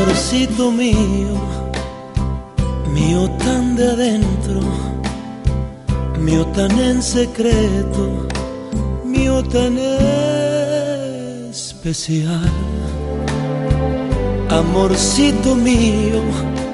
amorcito mío, mío tan de adentro, mío tan en secreto, mío tan especial. Amorcito mío,